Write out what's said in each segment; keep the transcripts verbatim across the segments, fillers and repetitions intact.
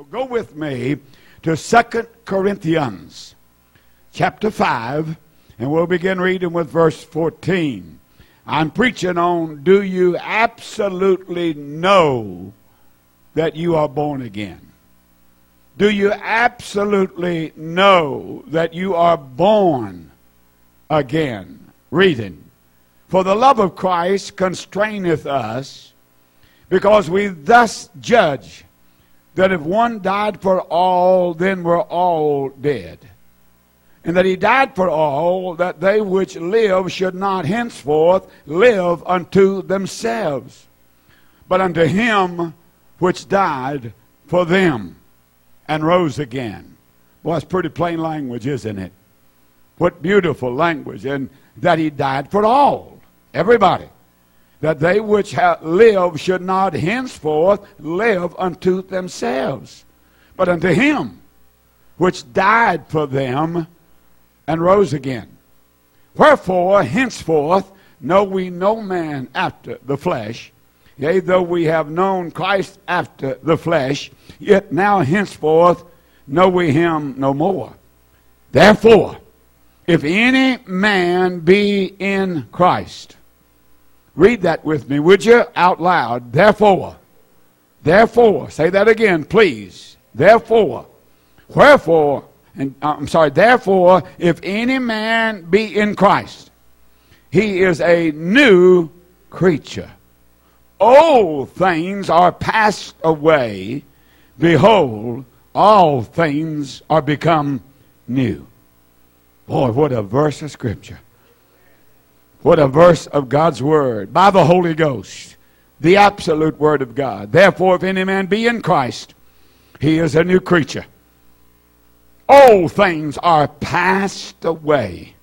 Go with me to Second Corinthians chapter five, and we'll begin reading with verse fourteen. I'm preaching on, do you absolutely know that you are born again? Do you absolutely know that you are born again? Reading. For the love of Christ constraineth us, because we thus judge that if one died for all, then we're all dead. And that he died for all, that they which live should not henceforth live unto themselves, but unto him which died for them and rose again. Well, that's pretty plain language, isn't it? What beautiful language. And that he died for all, everybody. That they which have live should not henceforth live unto themselves, but unto him which died for them and rose again. Wherefore, henceforth, know we no man after the flesh. Yea, though we have known Christ after the flesh, yet now henceforth know we him no more. Therefore, if any man be in Christ, read that with me, would you, out loud. Therefore, therefore, say that again, please. Therefore, wherefore, and uh, I'm sorry, therefore, if any man be in Christ, he is a new creature. Old things are passed away. Behold, all things are become new. Boy, what a verse of Scripture. What a verse of God's Word by the Holy Ghost, the absolute Word of God. Therefore, if any man be in Christ, he is a new creature. Old things are passed away.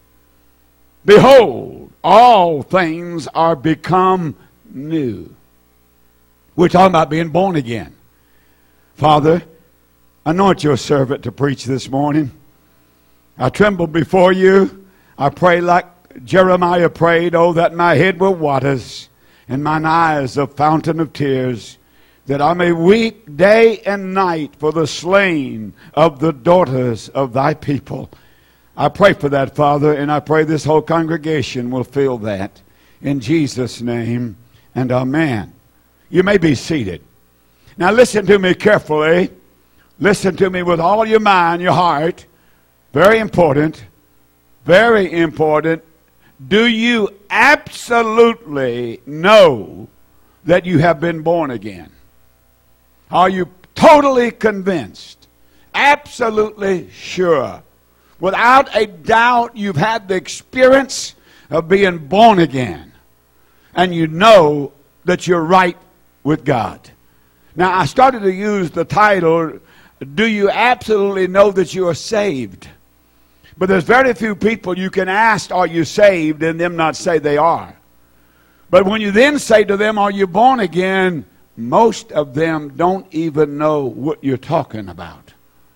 Behold, all things are become new. We're talking about being born again. Father, anoint your servant to preach this morning. I tremble before you. I pray like Jeremiah prayed, oh, that my head were waters and mine eyes a fountain of tears, that I may weep day and night for the slain of the daughters of thy people. I pray for that, Father, and I pray this whole congregation will feel that. In Jesus' name, and amen. You may be seated. Now listen to me carefully. Listen to me with all your mind, your heart. Very important. Very important. Do you absolutely know that you have been born again? Are you totally convinced? Absolutely sure? Without a doubt, you've had the experience of being born again. And you know that you're right with God. Now, I started to use the title, do you absolutely know that you are saved? But there's very few people you can ask, are you saved, and them not say they are. But when you then say to them, are you born again, most of them don't even know what you're talking about.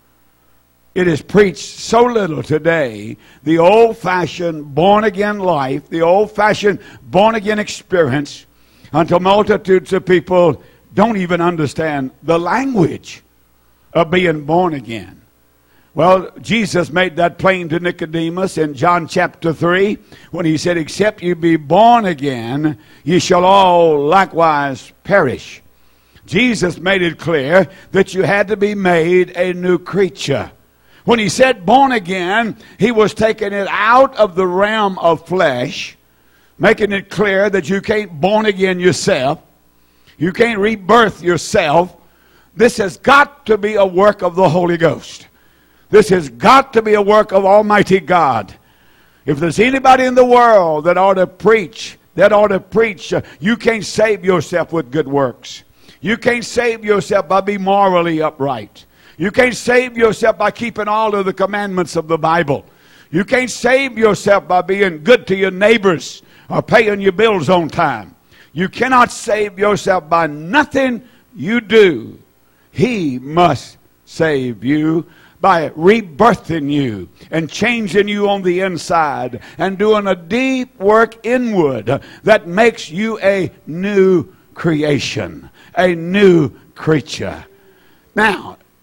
It is preached so little today, the old-fashioned born-again life, the old-fashioned born-again experience, until multitudes of people don't even understand the language of being born again. Well, Jesus made that plain to Nicodemus in John chapter three when he said, except you be born again, ye shall all likewise perish. Jesus made it clear that you had to be made a new creature. When he said born again, he was taking it out of the realm of flesh, making it clear that you can't born again yourself. You can't rebirth yourself. This has got to be a work of the Holy Ghost. This has got to be a work of Almighty God. If there's anybody in the world that ought to preach, that ought to preach, uh, you can't save yourself with good works. You can't save yourself by being morally upright. You can't save yourself by keeping all of the commandments of the Bible. You can't save yourself by being good to your neighbors or paying your bills on time. You cannot save yourself by nothing you do. He must save you by rebirthing you and changing you on the inside and doing a deep work inward that makes you a new creation, a new creature. Now,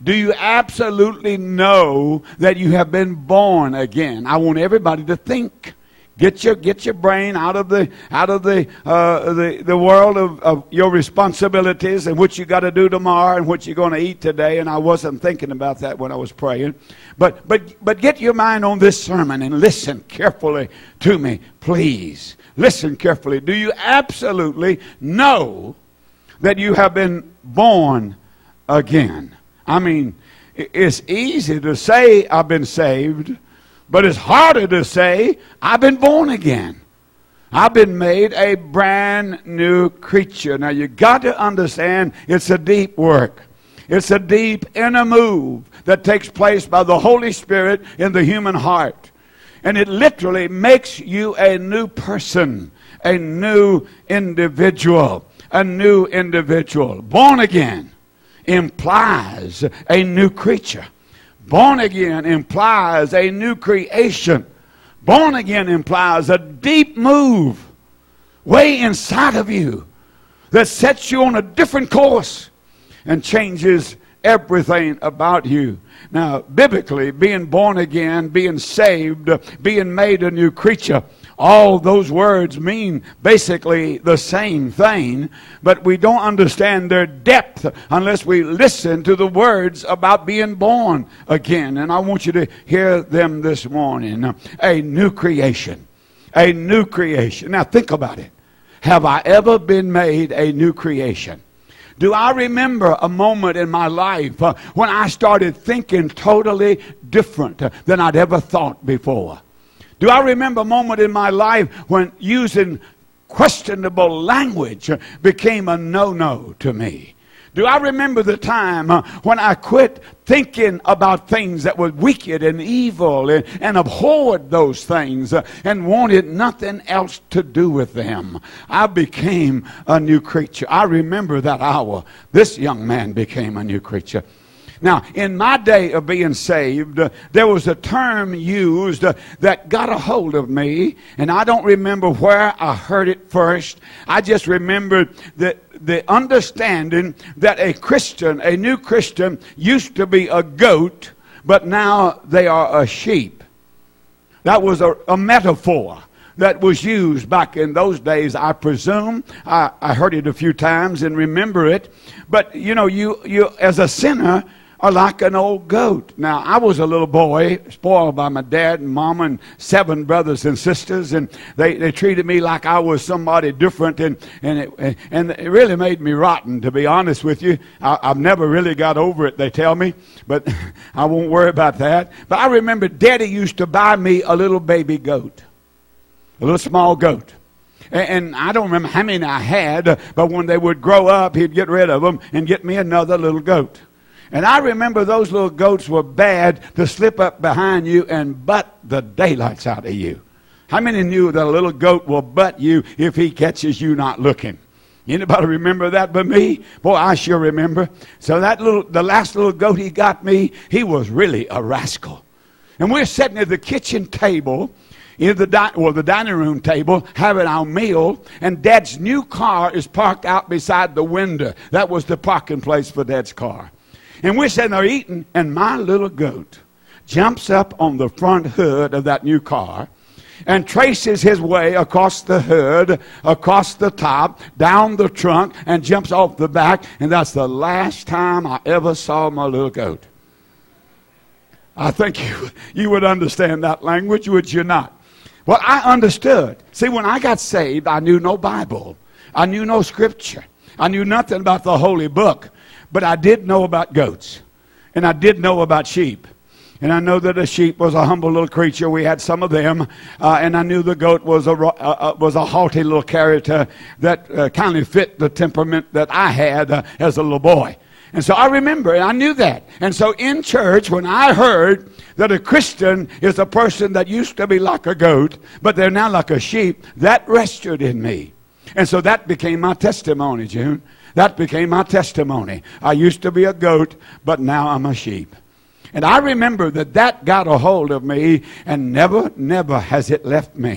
Do you absolutely know that you have been born again? I want everybody to think. Get your get your brain out of the out of the uh, the the world of, of your responsibilities and what you got to do tomorrow and what you're going to eat today. And I wasn't thinking about that when I was praying, but but but get your mind on this sermon and listen carefully to me, please. Listen carefully. Do you absolutely know that you have been born again? I mean, it's easy to say I've been saved, but it's harder to say, I've been born again. I've been made a brand new creature. Now, you got to understand it's a deep work. It's a deep inner move that takes place by the Holy Spirit in the human heart. And it literally makes you a new person, a new individual, a new individual. Born again implies a new creature. Born again implies a new creation. Born again implies a deep move way inside of you that sets you on a different course and changes everything about you. Now, biblically, being born again, being saved, being made a new creature, all those words mean basically the same thing, but we don't understand their depth unless we listen to the words about being born again. And I want you to hear them this morning. A new creation. A new creation. Now think about it. Have I ever been made a new creation? Do I remember a moment in my life uh, when I started thinking totally different uh, than I'd ever thought before? Do I remember a moment in my life when using questionable language uh, became a no-no to me? Do I remember the time uh, when I quit thinking about things that were wicked and evil and, and abhorred those things uh, and wanted nothing else to do with them? I became a new creature. I remember that hour. This young man became a new creature. Now, in my day of being saved, uh, there was a term used uh, that got a hold of me, and I don't remember where I heard it first. I just remembered that the understanding that a Christian, a new Christian, used to be a goat, but now they are a sheep. That was a, a metaphor that was used back in those days, I presume. I, I heard it a few times and remember it. But, you know, you, you as a sinner, are like an old goat. Now, I was a little boy, spoiled by my dad and mama and seven brothers and sisters, and they, they treated me like I was somebody different, and and it, and it really made me rotten, to be honest with you. I, I've never really got over it, they tell me, but I won't worry about that. But I remember Daddy used to buy me a little baby goat, a little small goat. And I don't remember how many I had, but when they would grow up, he'd get rid of them and get me another little goat. And I remember those little goats were bad to slip up behind you and butt the daylights out of you. How many knew that a little goat will butt you if he catches you not looking? Anybody remember that but me? Boy, I sure remember. So that little, the last little goat he got me, he was really a rascal. And we're sitting at the kitchen table, in the di- well, the dining room table, having our meal, and Dad's new car is parked out beside the window. That was the parking place for Dad's car. And we're sitting there eating, and my little goat jumps up on the front hood of that new car and traces his way across the hood, across the top, down the trunk, and jumps off the back. And that's the last time I ever saw my little goat. I think you, you would understand that language, would you not? Well, I understood. See, when I got saved, I knew no Bible. I knew no scripture. I knew nothing about the holy book. But I did know about goats, and I did know about sheep. And I know that a sheep was a humble little creature. We had some of them. Uh, and I knew the goat was a, uh, was a haughty little character that uh, kind of fit the temperament that I had uh, as a little boy. And so I remember, and I knew that. And so in church, when I heard that a Christian is a person that used to be like a goat, but they're now like a sheep, that registered in me. And so that became my testimony, June. That became my testimony. I used to be a goat, but now I'm a sheep. And I remember that that got a hold of me, and never, never has it left me.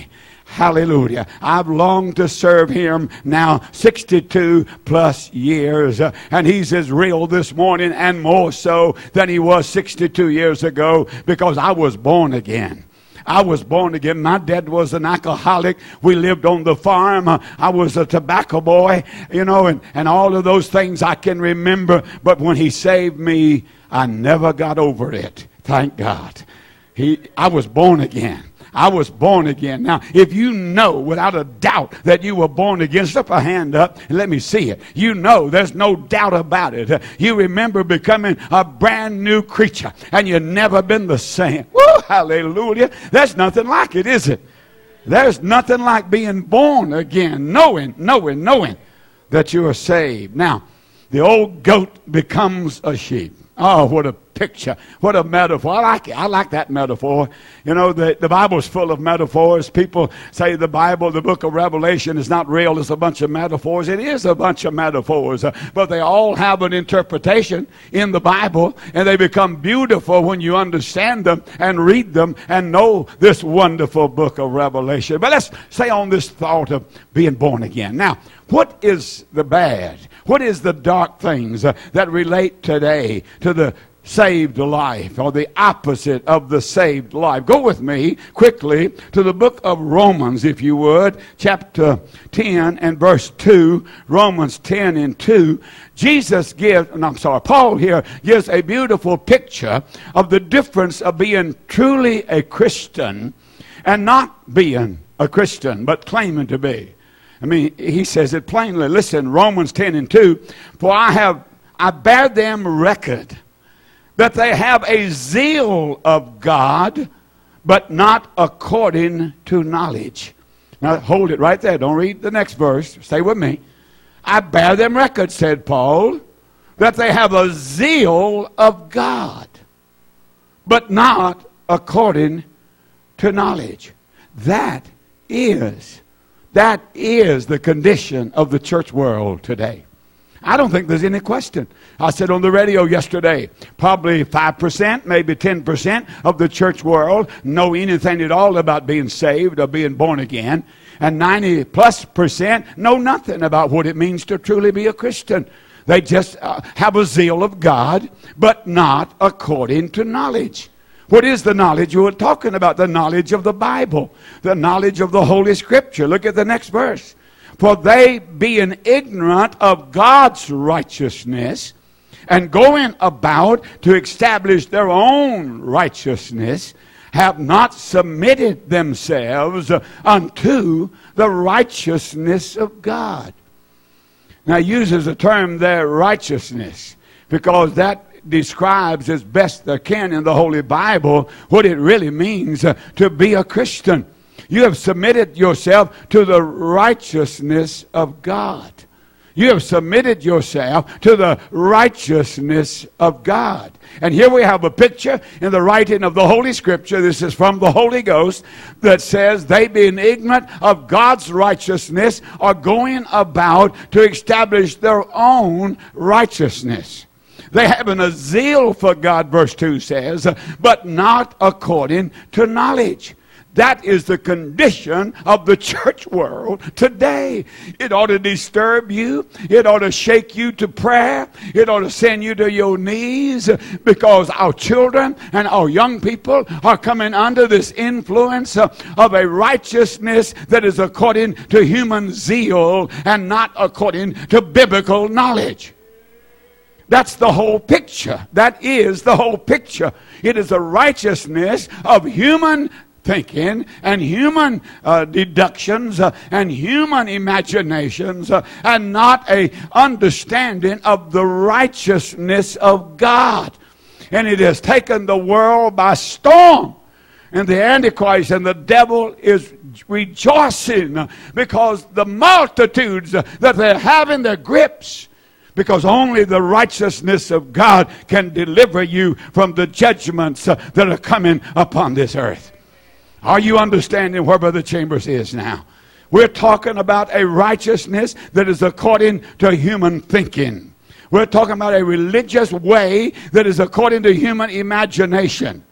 Hallelujah. I've longed to serve him now sixty-two plus years. Uh, and he's as real this morning and more so than he was sixty-two years ago, because I was born again. I was born again. My dad was an alcoholic. We lived on the farm. Uh, I was a tobacco boy, you know, and, and all of those things I can remember. But when he saved me, I never got over it. Thank God. He, I was born again. I was born again. Now, if you know without a doubt that you were born again, slip a hand up and let me see it. You know, there's no doubt about it. You remember becoming a brand new creature, and you've never been the same. Woo, hallelujah. There's nothing like it, is it? There's nothing like being born again, knowing, knowing, knowing that you are saved. Now, the old goat becomes a sheep. Oh, what a picture. What a metaphor. I like it. I like that metaphor. You know, the, the Bible's full of metaphors. People say the Bible, the book of Revelation, is not real. It's a bunch of metaphors. It is a bunch of metaphors. Uh, but they all have an interpretation in the Bible, and they become beautiful when you understand them and read them and know this wonderful book of Revelation. But let's stay on this thought of being born again. Now, what is the bad? What is the dark things uh, that relate today to the saved life, or the opposite of the saved life? Go with me quickly to the book of Romans, if you would, chapter ten and verse two. Romans ten and two. Jesus gives, no, I'm sorry, Paul here gives a beautiful picture of the difference of being truly a Christian and not being a Christian, but claiming to be. I mean, he says it plainly. Listen, Romans ten and two. For I have, I bear them record that they have a zeal of God, but not according to knowledge. Now, hold it right there. Don't read the next verse. Stay with me. I bear them record, said Paul, that they have a zeal of God, but not according to knowledge. That is That is the condition of the church world today. I don't think there's any question. I said on the radio yesterday, probably five percent, maybe ten percent of the church world know anything at all about being saved or being born again. And ninety plus percent know nothing about what it means to truly be a Christian. They just uh, have a zeal of God, but not according to knowledge. What is the knowledge you were talking about? The knowledge of the Bible, the knowledge of the Holy Scripture. Look at the next verse. For they, being ignorant of God's righteousness and going about to establish their own righteousness, have not submitted themselves unto the righteousness of God. Now, he uses the term there, righteousness, because that describes as best they can in the Holy Bible what it really means uh, to be a Christian. You have submitted yourself to the righteousness of God. You have submitted yourself to the righteousness of God. And here we have a picture in the writing of the Holy Scripture. This is from the Holy Ghost, that says they, being ignorant of God's righteousness, are going about to establish their own righteousness. They having a zeal for God, verse two says, but not according to knowledge. That is the condition of the church world today. It ought to disturb you. It ought to shake you to prayer. It ought to send you to your knees, because our children and our young people are coming under this influence of a righteousness that is according to human zeal and not according to biblical knowledge. That's the whole picture. That is the whole picture. It is a righteousness of human thinking and human uh, deductions uh, and human imaginations uh, and not a understanding of the righteousness of God. And it has taken the world by storm. And the Antichrist and the devil is rejoicing because the multitudes that they have in their grips, because only the righteousness of God can deliver you from the judgments uh, that are coming upon this earth. Are you understanding where Brother Chambers is now? We're talking about a righteousness that is according to human thinking. We're talking about a religious way that is according to human imagination.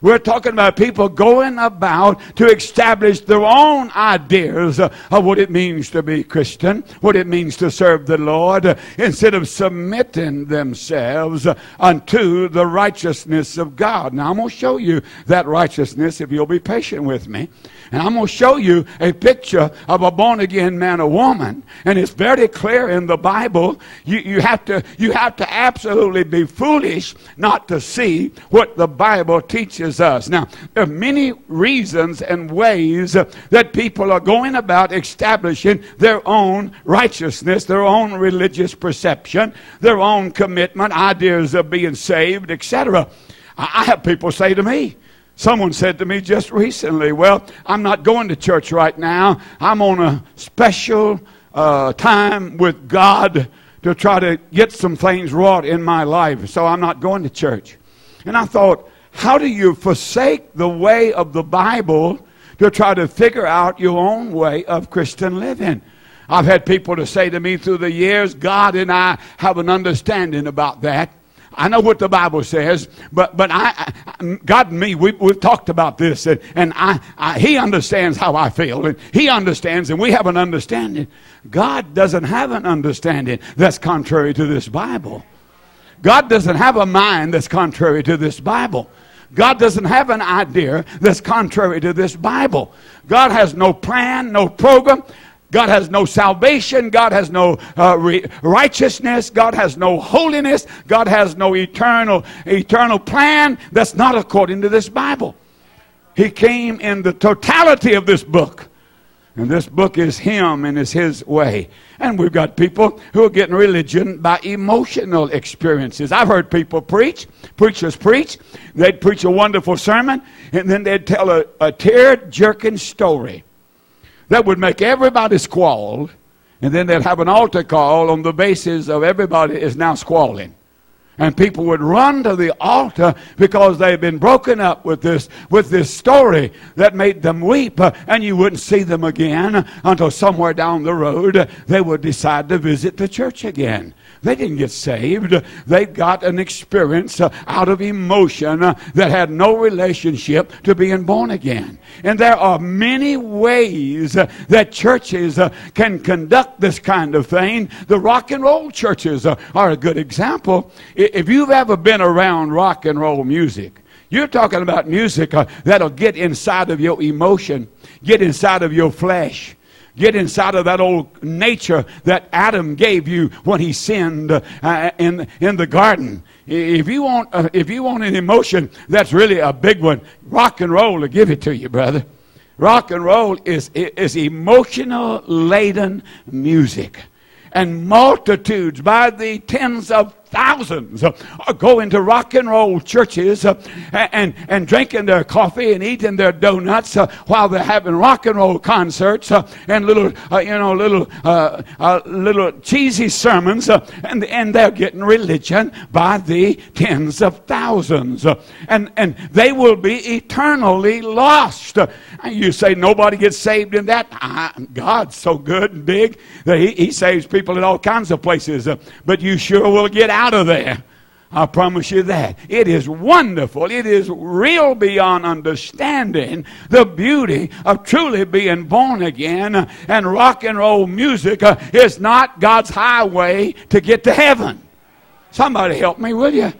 We're talking about people going about to establish their own ideas of what it means to be Christian, what it means to serve the Lord, instead of submitting themselves unto the righteousness of God. Now, I'm going to show you that righteousness if you'll be patient with me. And I'm going to show you a picture of a born-again man or woman. And it's very clear in the Bible. You, you, have to, you have to absolutely be foolish not to see what the Bible teaches us. Now, there are many reasons and ways that people are going about establishing their own righteousness, their own religious perception, their own commitment, ideas of being saved, et cetera. I have people say to me, someone said to me just recently, well, I'm not going to church right now. I'm on a special uh, time with God to try to get some things wrought in my life, so I'm not going to church. And I thought, how do you forsake the way of the Bible to try to figure out your own way of Christian living? I've had people to say to me through the years, God and I have an understanding about that. I know what the Bible says, but but I, I God and me, we, we've talked about this, and, and I, I He understands how I feel, and He understands, and we have an understanding. God doesn't have an understanding that's contrary to this Bible. God doesn't have a mind that's contrary to this Bible. God doesn't have an idea that's contrary to this Bible. God has no plan, no program. God has no salvation. God has no uh, re- righteousness. God has no holiness. God has no eternal, eternal plan that's not according to this Bible. He came in the totality of this book. And this book is Him and is His way. And we've got people who are getting religion by emotional experiences. I've heard people preach, preachers preach. They'd preach a wonderful sermon, and then they'd tell a, a tear-jerking story that would make everybody squall, and then they'd have an altar call on the basis of everybody is now squalling. And people would run to the altar because they've been broken up with this with this story that made them weep. Uh, and you wouldn't see them again until somewhere down the road uh, they would decide to visit the church again. They didn't get saved. They got an experience uh, out of emotion uh, that had no relationship to being born again. And there are many ways uh, that churches uh, can conduct this kind of thing. The rock and roll churches uh, are a good example. If you've ever been around rock and roll music, you're talking about music uh, that'll get inside of your emotion, get inside of your flesh, get inside of that old nature that Adam gave you when he sinned uh, in in the garden. If you want, uh, if you want an emotion that's really a big one, rock and roll will give it to you, brother. Rock and roll is is emotional laden music, and multitudes by the tens of thousands uh, are going to rock and roll churches uh, and, and drinking their coffee and eating their donuts uh, while they're having rock and roll concerts uh, and little, uh, you know, little, uh, uh, little cheesy sermons, uh, and and they're getting religion by the tens of thousands, uh, and and they will be eternally lost. Uh, you say nobody gets saved in that? Ah, God's so good and big that He, he saves people in all kinds of places, uh, but you sure will get out. Out of there. I promise you that. It is wonderful. It is real beyond understanding, the beauty of truly being born again. And rock and roll music uh, is not God's highway to get to heaven. Somebody help me, will you?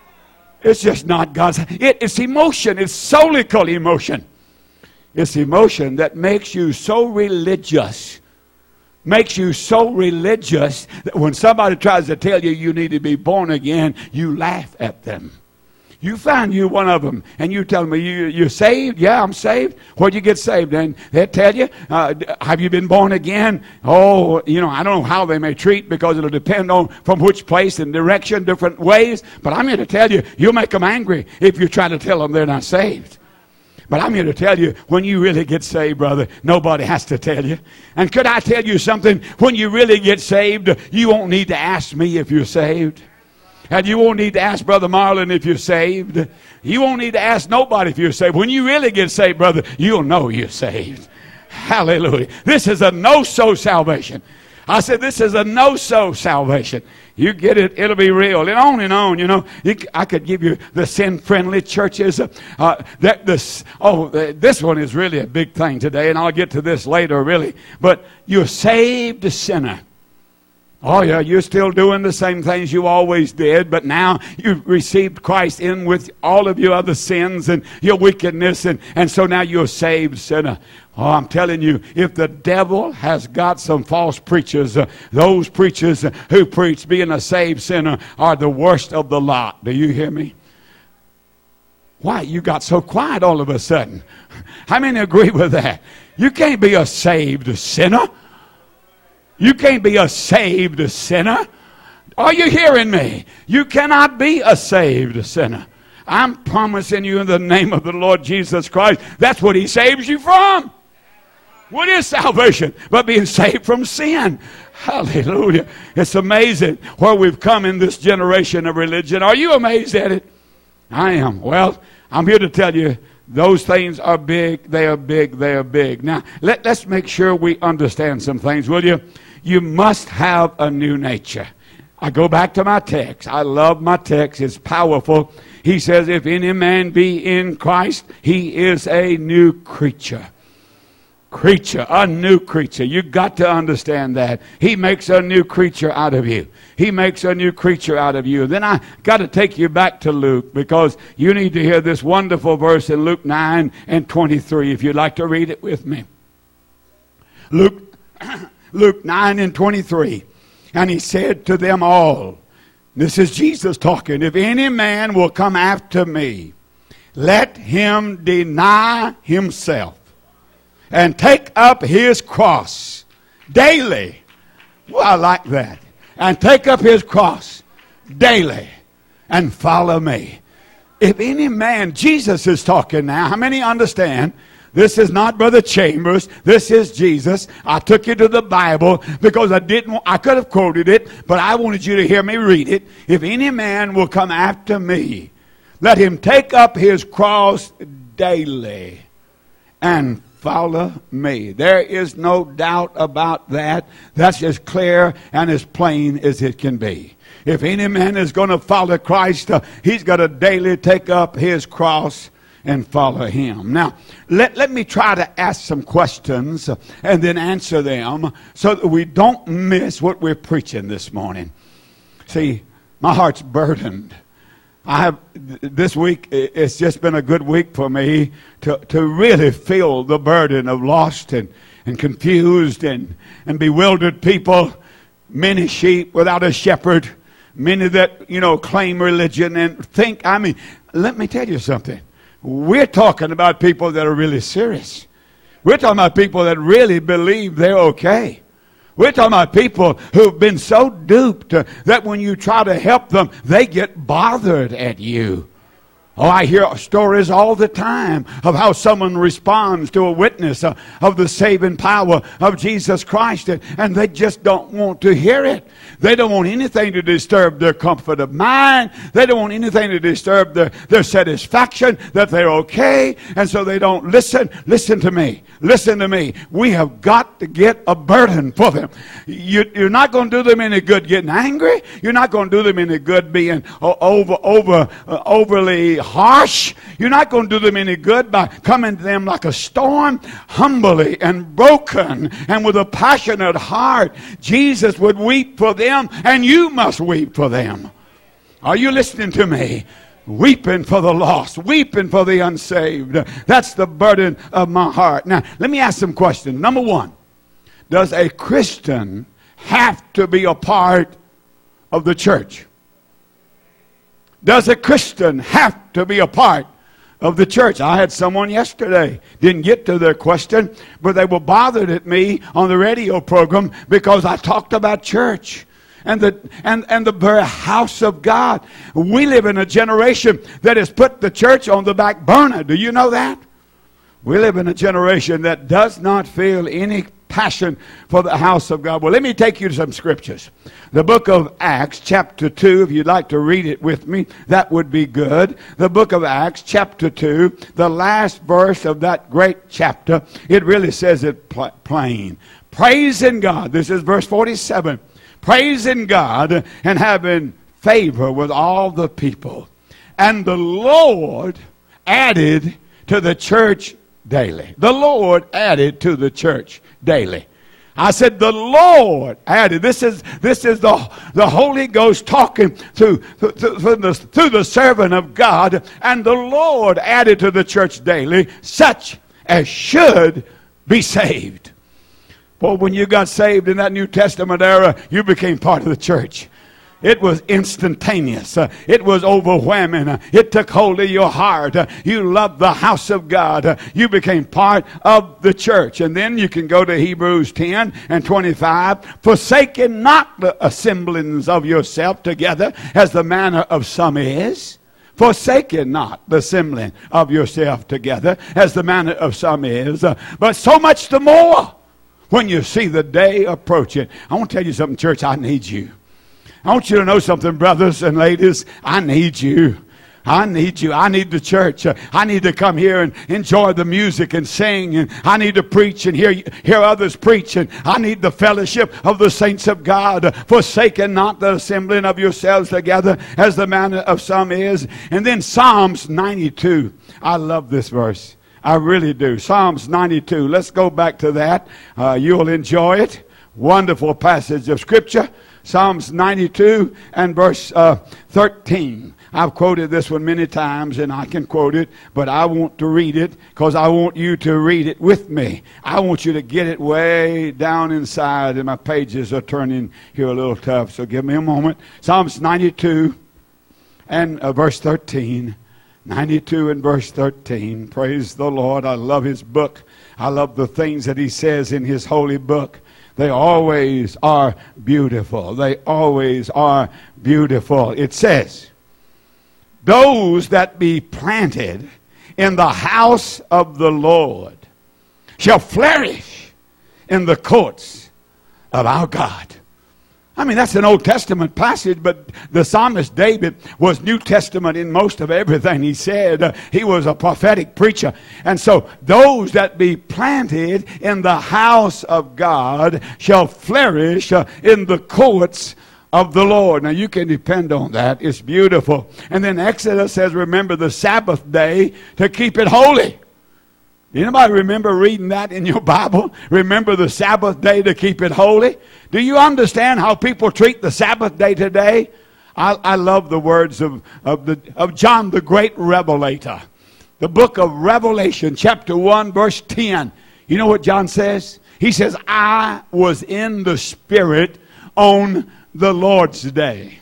It's just not God's. It, it's emotion. It's soulical emotion. It's emotion that makes you so religious. Makes you so religious that when somebody tries to tell you you need to be born again, you laugh at them. You find you one of them, and you tell me, you, you're saved? Yeah, I'm saved. Where'd you get saved? And they'll tell you, uh, have you been born again? Oh, you know, I don't know how they may treat, because it'll depend on from which place and direction, different ways. But I'm here to tell you, you'll make them angry if you try to tell them they're not saved. But I'm here to tell you, when you really get saved, brother, nobody has to tell you. And could I tell you something? When you really get saved, you won't need to ask me if you're saved. And you won't need to ask Brother Marlon if you're saved. You won't need to ask nobody if you're saved. When you really get saved, brother, you'll know you're saved. Hallelujah. This is a no-so salvation. I said, this is a no-so salvation. You get it, it'll be real. And on and on, you know. You, I could give you the sin-friendly churches. Uh, uh, that this, oh, this one is really a big thing today, and I'll get to this later, really. But you're saved a sinner. Oh, yeah, you're still doing the same things you always did, but now you've received Christ in with all of your other sins and your wickedness, and, and so now you're a saved sinner. Oh, I'm telling you, if the devil has got some false preachers, uh, those preachers uh, who preach being a saved sinner are the worst of the lot. Do you hear me? Why, you got so quiet all of a sudden? How many agree with that? You can't be a saved sinner. You can't be a saved sinner. Are you hearing me? You cannot be a saved sinner. I'm promising you in the name of the Lord Jesus Christ, that's what he saves you from. What is salvation? But being saved from sin. Hallelujah. It's amazing where we've come in this generation of religion. Are you amazed at it? I am. Well, I'm here to tell you, those things are big, they are big, they are big. Now, let, let's make sure we understand some things, will you? You must have a new nature. I go back to my text. I love my text. It's powerful. He says, if any man be in Christ, he is a new creature. Creature, a new creature. You got to understand that. He makes a new creature out of you. He makes a new creature out of you. Then I got to take you back to Luke, because you need to hear this wonderful verse in Luke nine and twenty-three, if you'd like to read it with me. Luke, Luke nine and twenty-three. And he said to them all, this is Jesus talking, if any man will come after me, let him deny himself and take up his cross daily. Well, I like that. And take up his cross daily and follow me. If any man, Jesus is talking now. How many understand? This is not Brother Chambers. This is Jesus. I took you to the Bible because I didn't. I could have quoted it, but I wanted you to hear me read it. If any man will come after me, let him take up his cross daily and follow me. There is no doubt about that. That's as clear and as plain as it can be. If any man is going to follow Christ, uh, he's got to daily take up his cross and follow him. Now, let, let me try to ask some questions uh, and then answer them so that we don't miss what we're preaching this morning. See, my heart's burdened. I have, this week, it's just been a good week for me to, to really feel the burden of lost and, and confused and, and bewildered people, many sheep without a shepherd, many that, you know, claim religion and think, I mean, let me tell you something. We're talking about people that are really serious. We're talking about people that really believe they're okay. We're talking about people who've been so duped uh, that when you try to help them, they get bothered at you. Oh, I hear stories all the time of how someone responds to a witness uh, of the saving power of Jesus Christ, and, and they just don't want to hear it. They don't want anything to disturb their comfort of mind. They don't want anything to disturb their, their satisfaction that they're okay, and so they don't listen. Listen to me. Listen to me. We have got to get a burden for them. You, you're not going to do them any good getting angry. You're not going to do them any good being uh, over, over, uh, overly harsh. You're not going to do them any good by coming to them like a storm, humbly and broken and with a passionate heart. Jesus would weep for them, and you must weep for them. Are you listening to me? Weeping for the lost, weeping for the unsaved. That's the burden of my heart. Now, let me ask some questions. Number one, does a Christian have to be a part of the church? Does a Christian have to be a part of the church? I had someone yesterday, didn't get to their question, but they were bothered at me on the radio program because I talked about church and the and, and the very house of God. We live in a generation that has put the church on the back burner. Do you know that? We live in a generation that does not feel any passion for the house of God. Well, let me take you to some scriptures. The book of Acts, chapter two, if you'd like to read it with me, that would be good. The book of Acts, chapter two, the last verse of that great chapter, it really says it pl- plain. praising God. This is verse forty-seven. Praising God and having favor with all the people. And the Lord added to the church daily. The Lord added to the church daily. I said the Lord added. This is this is the, the Holy Ghost talking through, through, through, the, through the servant of God. And the Lord added to the church daily such as should be saved. Well, when you got saved in that New Testament era, you became part of the church. It was instantaneous. Uh, it was overwhelming. Uh, it took hold of your heart. Uh, you loved the house of God. Uh, you became part of the church. And then you can go to Hebrews ten and twenty-five. Forsaking not the assemblings of yourself together, as the manner of some is. Forsaking not the assembling of yourself together, as the manner of some is. Uh, but so much the more when you see the day approaching. I want to tell you something, church. I need you. I want you to know something, brothers and ladies. I need you. I need you. I need the church. I need to come here and enjoy the music and sing. And I need to preach and hear, hear others preach. And I need the fellowship of the saints of God. Forsaking not the assembling of yourselves together, as the manner of some is. And then Psalms ninety-two. I love this verse. I really do. Psalms ninety-two. Let's go back to that. Uh, you'll enjoy it. Wonderful passage of Scripture. Psalms ninety-two and verse uh, thirteen. I've quoted this one many times and I can quote it, but I want to read it because I want you to read it with me. I want you to get it way down inside, and my pages are turning here a little tough, so give me a moment. Psalms ninety-two and uh, verse thirteen. ninety-two and verse thirteen. Praise the Lord. I love his book. I love the things that he says in his holy book. They always are beautiful. They always are beautiful. It says, those that be planted in the house of the Lord shall flourish in the courts of our God. I mean, that's an Old Testament passage, but the psalmist David was New Testament in most of everything he said. Uh, he was a prophetic preacher. And so, those that be planted in the house of God shall flourish uh, in the courts of the Lord. Now, you can depend on that. It's beautiful. And then Exodus says, remember the Sabbath day to keep it holy. Anybody remember reading that in your Bible? Remember the Sabbath day to keep it holy? Do you understand how people treat the Sabbath day today? I, I love the words of, of, the, of John the Great Revelator. The book of Revelation, chapter one, verse ten. You know what John says? He says, I was in the Spirit on the Lord's day.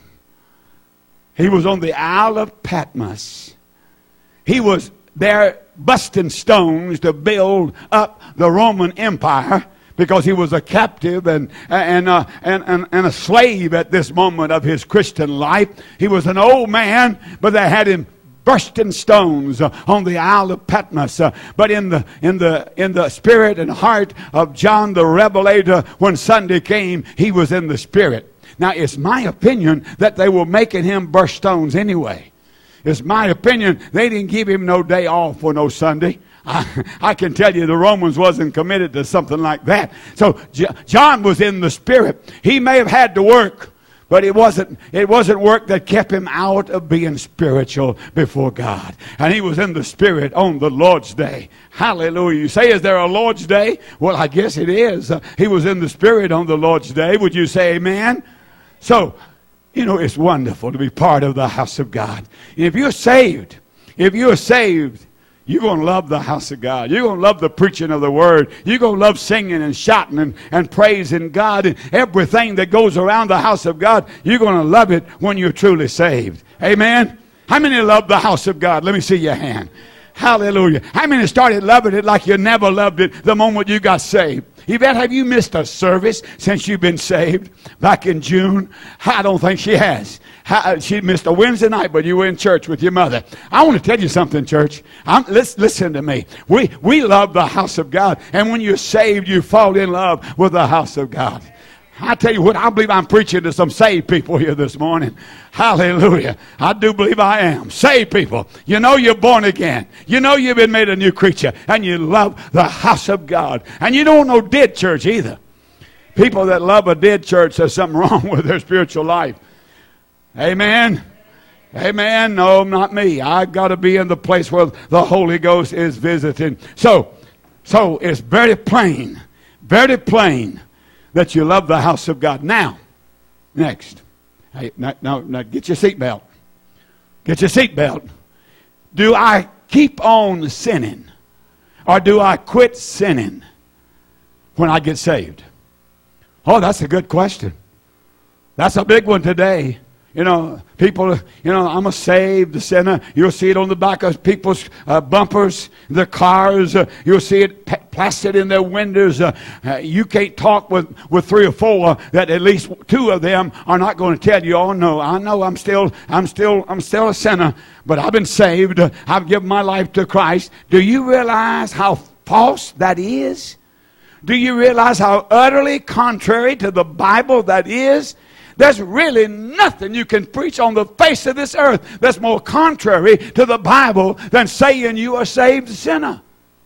He was on the Isle of Patmos. He was there busting stones to build up the Roman Empire, because he was a captive and and, uh, and and and a slave at this moment of his Christian life. He was an old man, but they had him bursting stones uh, on the Isle of Patmos. Uh, but in the in the in the spirit and heart of John the Revelator, when Sunday came, he was in the Spirit. Now, it's my opinion that they were making him burst stones anyway. It's my opinion they didn't give him no day off for no Sunday. I, I can tell you the Romans wasn't committed to something like that. So J- John was in the Spirit. He may have had to work, but it wasn't, it wasn't work that kept him out of being spiritual before God. And he was in the Spirit on the Lord's day. Hallelujah. You say, is there a Lord's day? Well, I guess it is. Uh, he was in the Spirit on the Lord's day. Would you say amen? So, you know, it's wonderful to be part of the house of God. And if you're saved, if you're saved, you're going to love the house of God. You're going to love the preaching of the word. You're going to love singing and shouting and, and praising God and everything that goes around the house of God. You're going to love it when you're truly saved. Amen? How many love the house of God? Let me see your hand. Hallelujah. How many started loving it like you never loved it the moment you got saved? Yvette, have you missed a service since you've been saved back in June? I don't think she has. She missed a Wednesday night, but you were in church with your mother. I want to tell you something, church. I'm, let's, listen to me. We, we love the house of God. And when you're saved, you fall in love with the house of God. I tell you what, I believe I'm preaching to some saved people here this morning. Hallelujah. I do believe I am. Saved people. You know you're born again. You know you've been made a new creature. And you love the house of God. And you don't know dead church either. People that love a dead church, there's something wrong with their spiritual life. Amen. Amen. No, not me. I got to be in the place where the Holy Ghost is visiting. So, so it's very plain, very plain that you love the house of God. Now, next. Hey, now, now, now get your seatbelt. Get your seatbelt. Do I keep on sinning, or do I quit sinning when I get saved? Oh, that's a good question. That's a big one today. You know, people, you know, I'm a saved sinner. You'll see it on the back of people's uh, bumpers, their cars. Uh, you'll see it p- plastered in their windows. Uh, uh, you can't talk with, with three or four that at least two of them are not going to tell you, oh, no, I know I'm still, I'm still, I'm still a sinner, but I've been saved. Uh, I've given my life to Christ. Do you realize how false that is? Do you realize how utterly contrary to the Bible that is? There's really nothing you can preach on the face of this earth that's more contrary to the Bible than saying you are a saved sinner.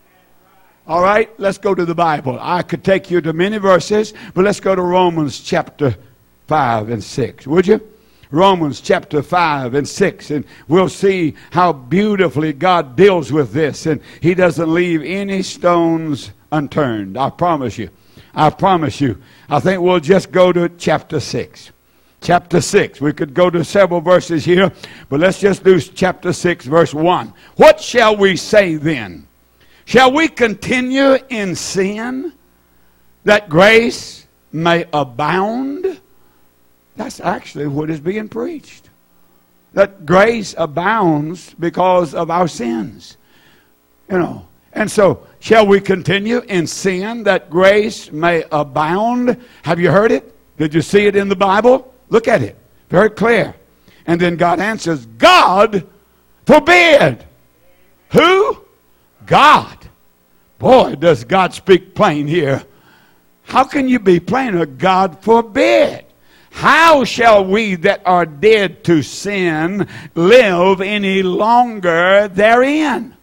All right, let's go to the Bible. I could take you to many verses, but let's go to Romans chapter five and six, would you? Romans chapter five and six, and we'll see how beautifully God deals with this, and He doesn't leave any stones unturned. I promise you. I promise you. I think we'll just go to chapter six. Chapter six. We could go to several verses here, but let's just do chapter six, verse one. What shall we say then? Shall we continue in sin that grace may abound? That's actually what is being preached. That grace abounds because of our sins. You know. And so, shall we continue in sin that grace may abound? Have you heard it? Did you see it in the Bible? Look at it. Very clear. And then God answers, God forbid. Who? God. Boy, does God speak plain here. How can you be plainer? God forbid. How shall we that are dead to sin live any longer therein?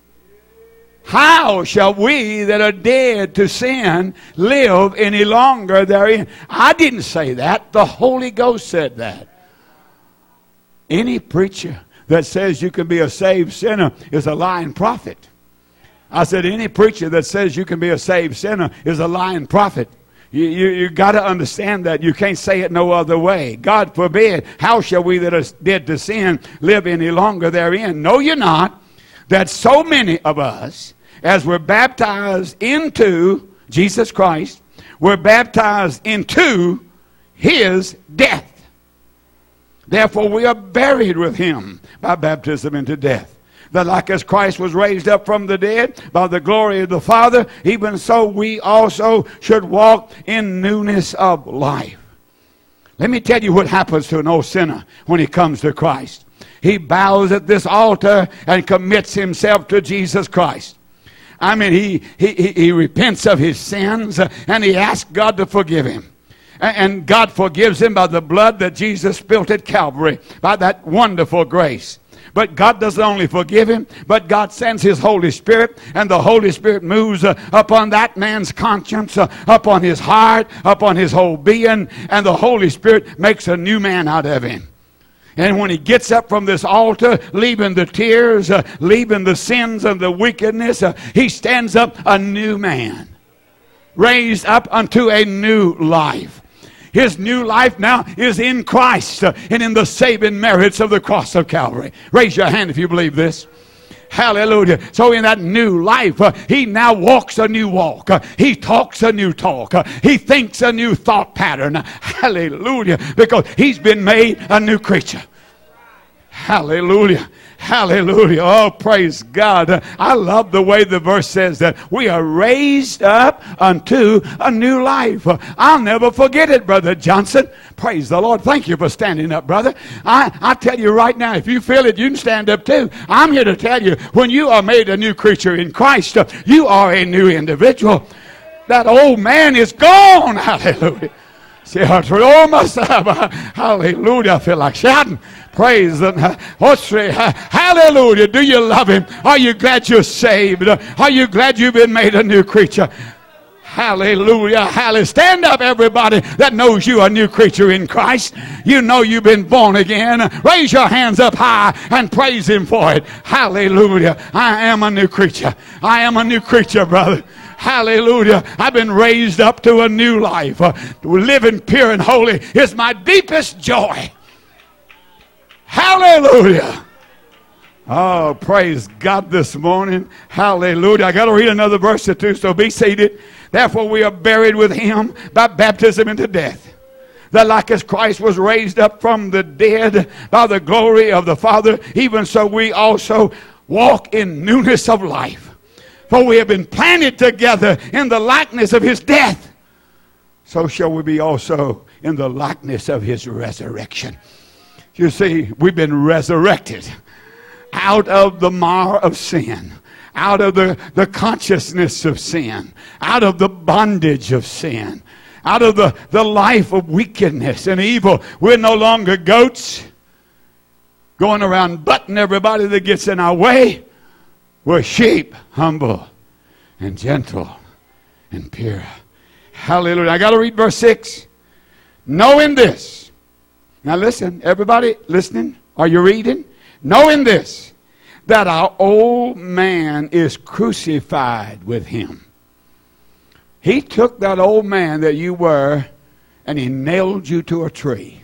How shall we that are dead to sin live any longer therein? I didn't say that. The Holy Ghost said that. Any preacher that says you can be a saved sinner is a lying prophet. I said any preacher that says you can be a saved sinner is a lying prophet. You, you, you got to understand that. You can't say it no other way. God forbid. How shall we that are dead to sin live any longer therein? No, you're not. That so many of us, as we're baptized into Jesus Christ, we're baptized into His death. Therefore, we are buried with Him by baptism into death. That like as Christ was raised up from the dead by the glory of the Father, even so we also should walk in newness of life. Let me tell you what happens to an old sinner when he comes to Christ. He bows at this altar and commits himself to Jesus Christ. I mean, he, he, he repents of his sins and he asks God to forgive him. And God forgives him by the blood that Jesus spilled at Calvary, by that wonderful grace. But God doesn't only forgive him, but God sends His Holy Spirit, and the Holy Spirit moves uh, upon that man's conscience, uh, upon his heart, upon his whole being, and the Holy Spirit makes a new man out of him. And when he gets up from this altar, leaving the tears, uh, leaving the sins and the wickedness, uh, he stands up a new man, raised up unto a new life. His new life now is in Christ uh, and in the saving merits of the cross of Calvary. Raise your hand if you believe this. Hallelujah. So in that new life, uh, he now walks a new walk. Uh, he talks a new talk. Uh, he thinks a new thought pattern. Uh, hallelujah. Because he's been made a new creature. Hallelujah. Hallelujah. Oh, praise God. Uh, I love the way the verse says that we are raised up unto a new life. Uh, I'll never forget it, Brother Johnson. Praise the Lord. Thank you for standing up, brother. I, I tell you right now, if you feel it, you can stand up too. I'm here to tell you, when you are made a new creature in Christ, uh, you are a new individual. That old man is gone. Hallelujah. Hallelujah. I feel like shouting. Praise the hallelujah. Do you love Him? Are you glad you're saved? Are you glad you've been made a new creature? Hallelujah. Hallelujah. Stand up, everybody that knows you are a new creature in Christ. You know you've been born again. Raise your hands up high and praise him for it. Hallelujah. I am a new creature. I am a new creature, brother. Hallelujah. I've been raised up to a new life. Uh, living pure and holy is my deepest joy. Hallelujah. Oh, praise God this morning. Hallelujah. I got to read another verse or two, so be seated. Therefore we are buried with him by baptism into death, that like as Christ was raised up from the dead by the glory of the Father, even so we also walk in newness of life. For we have been planted together in the likeness of his death, so shall we be also in the likeness of his resurrection. You see, we've been resurrected out of the mire of sin, out of the, the consciousness of sin, out of the bondage of sin, out of the, the life of wickedness and evil. We're no longer goats going around butting everybody that gets in our way. We're sheep, humble and gentle and pure. Hallelujah. I got to read verse six. Knowing this. Now listen, everybody listening, are you reading? Knowing this, that our old man is crucified with him. He took that old man that you were and he nailed you to a tree.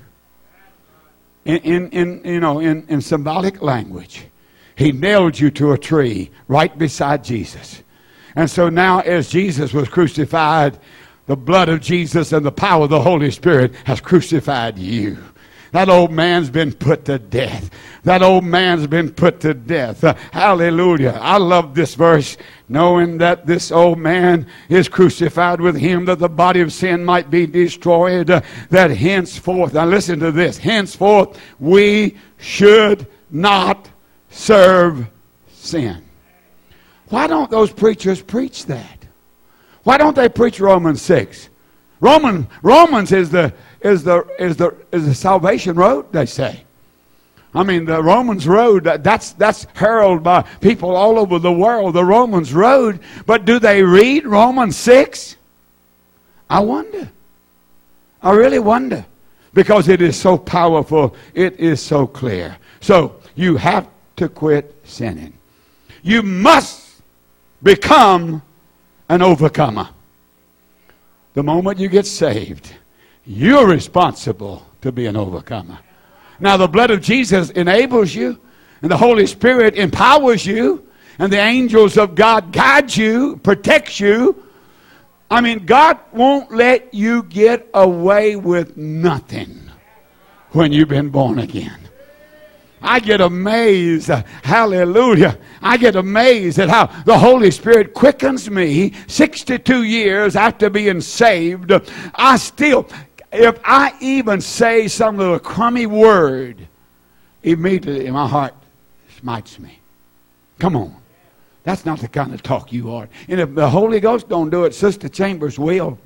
In, in, in you know, in, in symbolic language, he nailed you to a tree right beside Jesus. And so now as Jesus was crucified, the blood of Jesus and the power of the Holy Spirit has crucified you. That old man's been put to death. That old man's been put to death. Uh, hallelujah. I love this verse. Knowing that this old man is crucified with him, that the body of sin might be destroyed, uh, that henceforth, now listen to this, henceforth we should not serve sin. Why don't those preachers preach that? Why don't they preach Romans six? Roman, Romans is the is the is the is the salvation road, they say. I mean, the Romans road, that's that's heralded by people all over the world, the Romans road. But do they read Romans six? I wonder. I really wonder. Because it is so powerful, it is so clear. So you have to quit sinning. You must become an overcomer. The moment you get saved, you're responsible to be an overcomer. Now the blood of Jesus enables you, and the Holy Spirit empowers you, and the angels of God guide you, protects you. I mean, God won't let you get away with nothing when you've been born again. I get amazed, uh, hallelujah, I get amazed at how the Holy Spirit quickens me sixty-two years after being saved. I still, if I even say some little crummy word, immediately my heart smites me. Come on. That's not the kind of talk you are. And if the Holy Ghost don't do it, Sister Chambers will.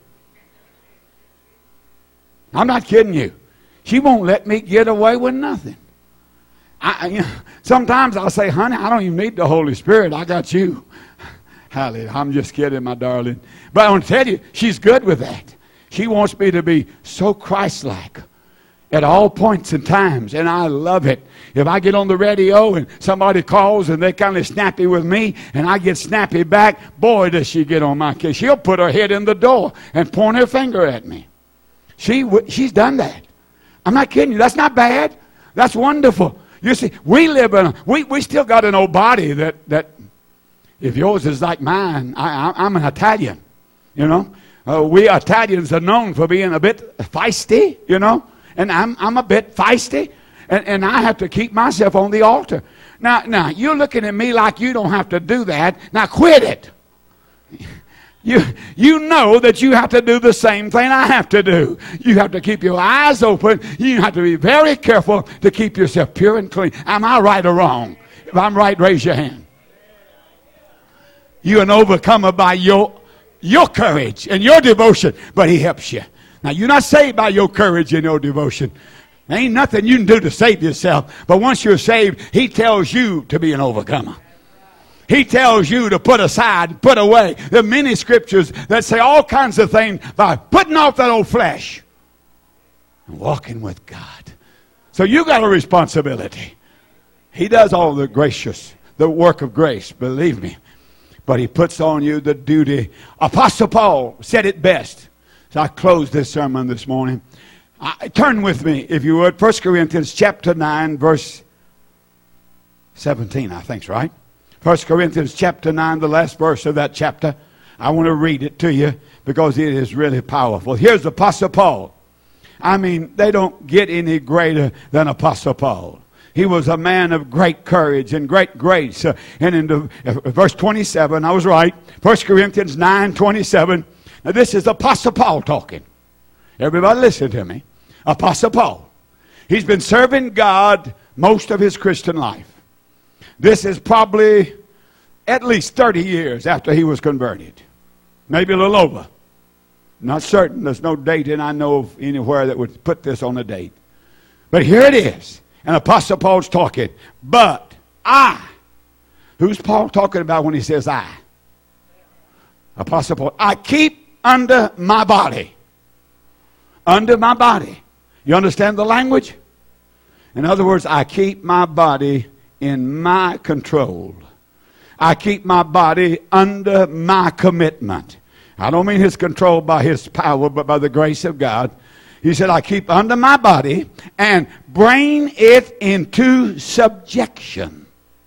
I'm not kidding you. She won't let me get away with nothing. I, you know, sometimes I'll say, honey, I don't even need the Holy Spirit. I got you. Hallelujah. I'm just kidding, my darling. But I want to tell you, she's good with that. She wants me to be so Christ-like at all points and times, and I love it. If I get on the radio and somebody calls and they're kind of snappy with me and I get snappy back, boy, does she get on my case. She'll put her head in the door and point her finger at me. She She's done that. I'm not kidding you. That's not bad. That's wonderful. You see, we live in, a, we, we still got an old body that, that if yours is like mine, I, I, I'm an Italian, you know. Uh, we Italians are known for being a bit feisty, you know. And I'm, I'm a bit feisty, and, and I have to keep myself on the altar. Now, now, you're looking at me like you don't have to do that. Now, quit it. You, you know that you have to do the same thing I have to do. You have to keep your eyes open. You have to be very careful to keep yourself pure and clean. Am I right or wrong? If I'm right, raise your hand. You're an overcomer by your, your courage and your devotion, but he helps you. Now, you're not saved by your courage and your devotion. There ain't nothing you can do to save yourself. But once you're saved, he tells you to be an overcomer. He tells you to put aside, put away. There are many scriptures that say all kinds of things by putting off that old flesh and walking with God. So you got a responsibility. He does all the gracious, the work of grace, believe me. But he puts on you the duty. Apostle Paul said it best. So I close this sermon this morning. I, turn with me, if you would, First Corinthians chapter nine, verse seventeen, I think's right. First Corinthians chapter nine, the last verse of that chapter. I want to read it to you because it is really powerful. Here's Apostle Paul. I mean, they don't get any greater than Apostle Paul. He was a man of great courage and great grace. Uh, and in the, uh, verse twenty-seven, I was right. First Corinthians nine, twenty-seven. Now this is Apostle Paul talking. Everybody listen to me. Apostle Paul. He's been serving God most of his Christian life. This is probably at least thirty years after he was converted. Maybe a little over. Not certain. There's no date and I know of anywhere that would put this on a date. But here it is. And Apostle Paul's talking. But I. Who's Paul talking about when he says I? Apostle Paul. I keep under my body. Under my body. You understand the language? In other words, I keep my body in my control. I keep my body under my commitment. I don't mean his control by his power, but by the grace of God. He said, I keep under my body and bring it into subjection.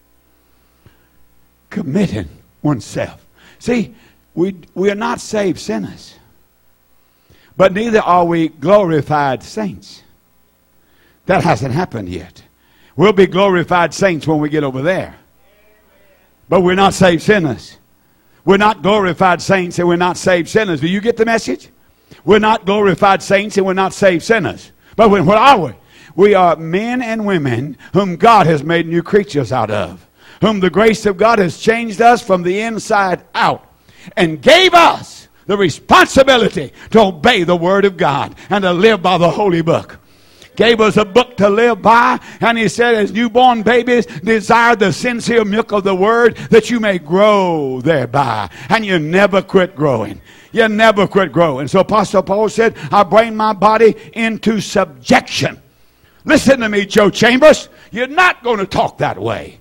Committing oneself. See, we, we are not saved sinners. But neither are we glorified saints. That hasn't happened yet. We'll be glorified saints when we get over there. But we're not saved sinners. We're not glorified saints and we're not saved sinners. Do you get the message? We're not glorified saints and we're not saved sinners. But when, what are we? We are men and women whom God has made new creatures out of. Whom the grace of God has changed us from the inside out. And gave us the responsibility to obey the Word of God and to live by the Holy Book. Gave us a book to live by, and he said, as newborn babies, desire the sincere milk of the Word that you may grow thereby. And you never quit growing. You never quit growing. So Apostle Paul said, I bring my body into subjection. Listen to me, Joe Chambers. You're not going to talk that way.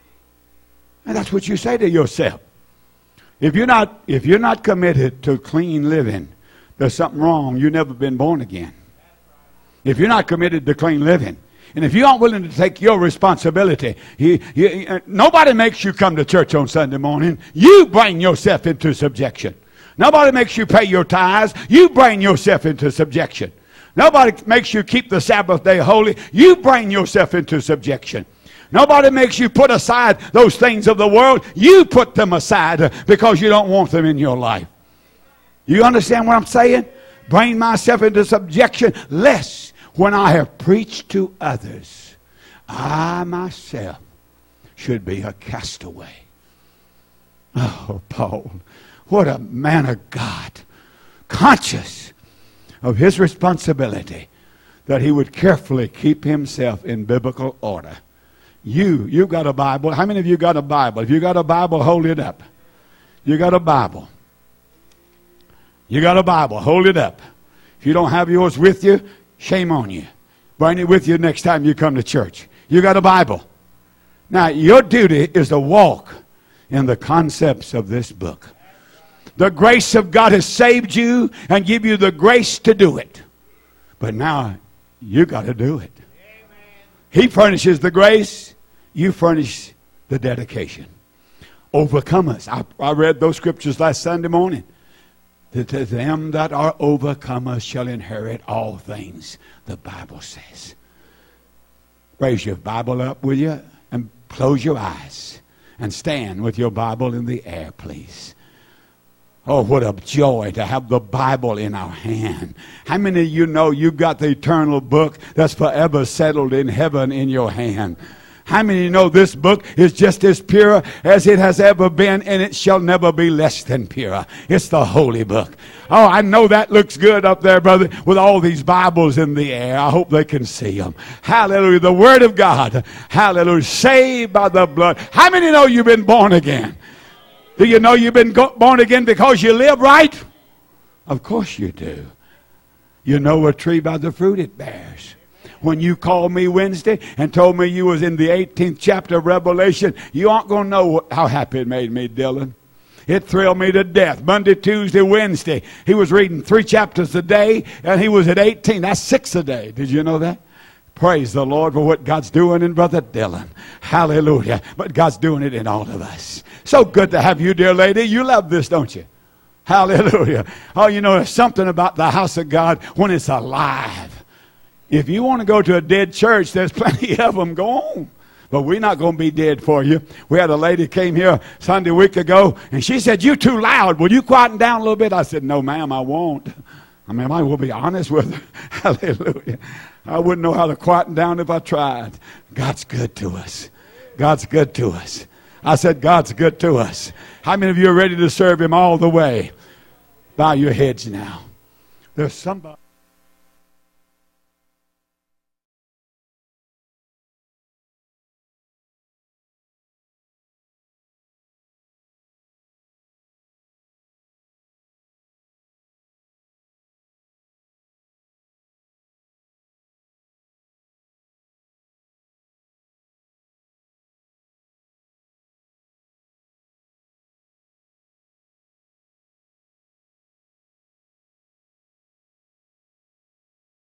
And that's what you say to yourself. If you're not, if you're not committed to clean living, there's something wrong. You've never been born again. If you're not committed to clean living, and if you aren't willing to take your responsibility, you, you, nobody makes you come to church on Sunday morning. You bring yourself into subjection. Nobody makes you pay your tithes. You bring yourself into subjection. Nobody makes you keep the Sabbath day holy. You bring yourself into subjection. Nobody makes you put aside those things of the world. You put them aside because you don't want them in your life. You understand what I'm saying? Bring myself into subjection, lest when I have preached to others, I myself should be a castaway. Oh, Paul, what a man of God, conscious of his responsibility that he would carefully keep himself in biblical order. You, you've got a Bible. How many of you got a Bible? If you got a Bible, hold it up. You got a Bible. You got a Bible. Hold it up. If you don't have yours with you, shame on you. Bring it with you next time you come to church. You got a Bible. Now, your duty is to walk in the concepts of this book. The grace of God has saved you and give you the grace to do it. But now, you got to do it. He furnishes the grace. You furnish the dedication. Overcomers. I, I read those scriptures last Sunday morning. That to them that are overcomers shall inherit all things, the Bible says. Raise your Bible up, will you? And close your eyes. And stand with your Bible in the air, please. Oh, what a joy to have the Bible in our hand. How many of you know you've got the eternal book that's forever settled in heaven in your hand? How many of you know this book is just as pure as it has ever been, and it shall never be less than pure? It's the holy book. Oh, I know that looks good up there, brother, with all these Bibles in the air. I hope they can see them. Hallelujah. The Word of God. Hallelujah. Saved by the blood. How many know you've been born again? Do you know you've been go- born again because you live right? Of course you do. You know a tree by the fruit it bears. When you called me Wednesday and told me you was in the eighteenth chapter of Revelation, you aren't going to know what, how happy it made me, Dylan. It thrilled me to death. Monday, Tuesday, Wednesday, he was reading three chapters a day, and he was at eighteen. That's six a day. Did you know that? Praise the Lord for what God's doing in Brother Dylan. Hallelujah. But God's doing it in all of us. So good to have you, dear lady. You love this, don't you? Hallelujah. Oh, you know, there's something about the house of God when it's alive. If you want to go to a dead church, there's plenty of them. Go on. But we're not going to be dead for you. We had a lady came here Sunday week ago, and she said, "You're too loud. Will you quieten down a little bit?" I said, "No, ma'am, I won't." I mean, I will be honest with her. Hallelujah. I wouldn't know how to quieten down if I tried. God's good to us. God's good to us. I said, God's good to us. How many of you are ready to serve him all the way? Bow your heads now. There's somebody.